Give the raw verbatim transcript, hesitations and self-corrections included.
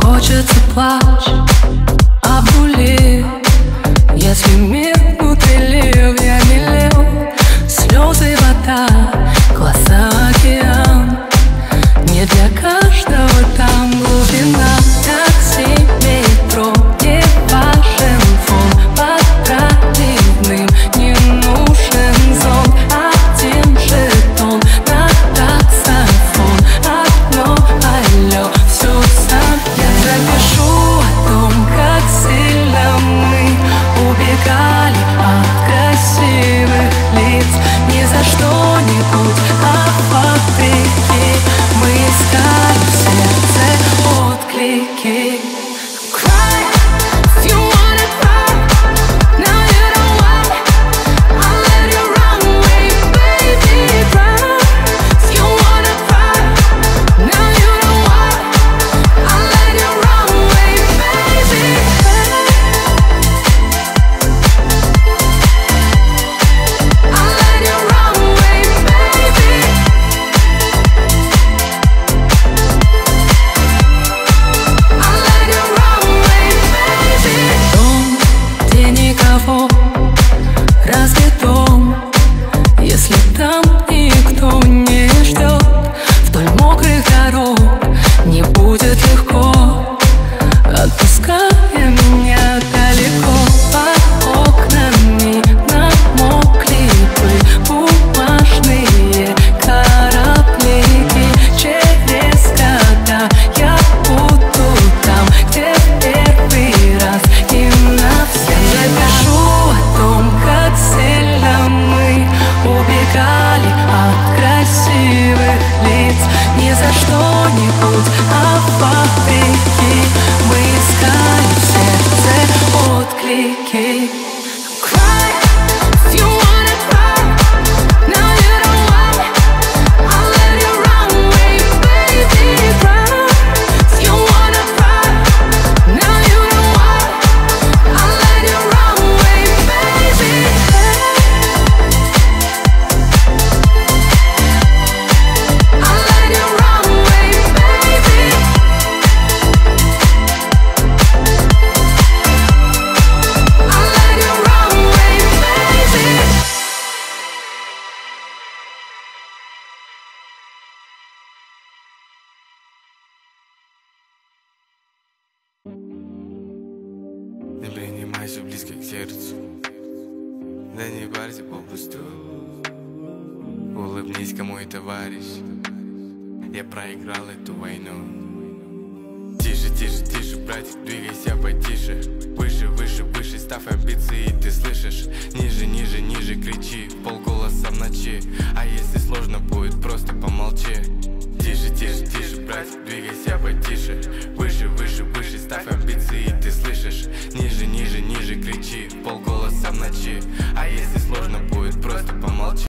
Хочется плачь, обнули. Если мир внутри лев, я не лев. Слезы, вода, глаза, океан. Не для каждого там глубина. Такси, метро, не важен фон. Под проливным не нужен зонт. Один жетон на таксофон. Одно алло, все сам. Я запишу о том, как сильно мы убегали от красивых лиц. Ни за что-нибудь, а вопреки мы искали в сердце отклики. Разве дом, если там никто не ждет? Вдоль мокрых дорог не будет легко. Отпускай меня далеко. Под окнами намокли пыль, бумажные кораблики. Через года я буду там, где первый раз и навсегда. Напишу о том, как сильно мы убегали от красивых лиц. Ни за что-нибудь, а вопреки мы искали в сердце отклики. Не принимайся близко к сердцу, да не парься попусту. Улыбнись, кому и товарищ, я проиграл эту войну. Тише, тише, тише, братик, двигайся потише. Выше, выше, выше, ставь амбиции, ты слышишь? Ниже, ниже, ниже, кричи, в полголоса в ночи. А если сложно будет, просто помолчи. Тише, тише, тише, братик, двигайся потише. Выше, выше, выше, ставь амбиции, ты слышишь? Ниже, ниже, ниже, кричи, в полголоса в ночи. А если сложно будет, просто помолчи.